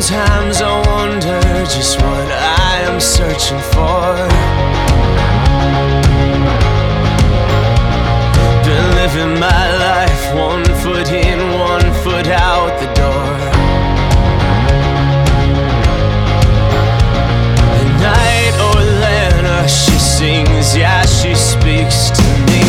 Sometimes I wonder just what I am searching for. Been living my life 1 foot in, 1 foot out the door. At night, Orlana, she sings, yeah, she speaks to me.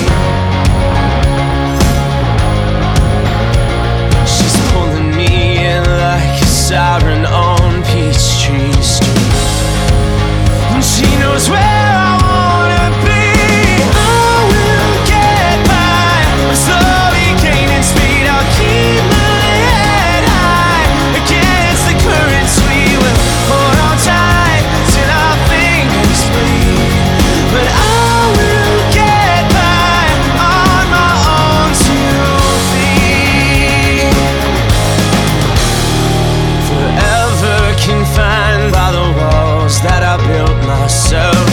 She's pulling me in like a siren on Peachtree Street, and she knows where I wanna be. I will get by, I'm slowly gaining speed. I'll keep my head high against the currents. We will hold on tight till our fingers bleed. But I will get by on my own 2 feet. Forever confined by the walls that I built myself.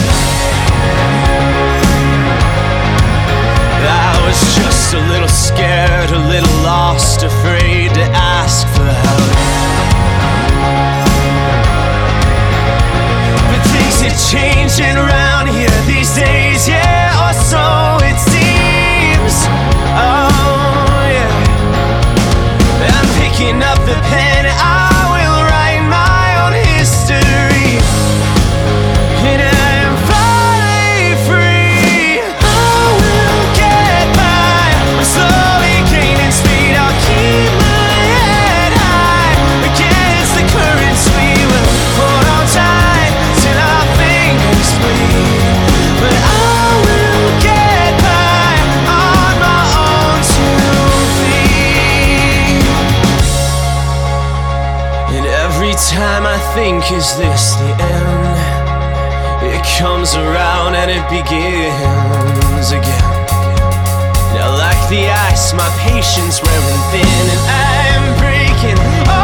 I was just a little scared, a little lost, afraid to ask for help. But things are changing around here these days, yeah, or so it seems. Oh yeah, I'm picking up the pen, I will write my own history, and I am finally free. I will get by, I'm slowly gaining speed. I'll keep my head high against the currents. We will hold on tight till our fingers bleed. But I will get by on my own 2 feet. And every time I think, is this the end? It comes around and it begins again. Now like the ice, my patience wearing thin, and I'm breaking.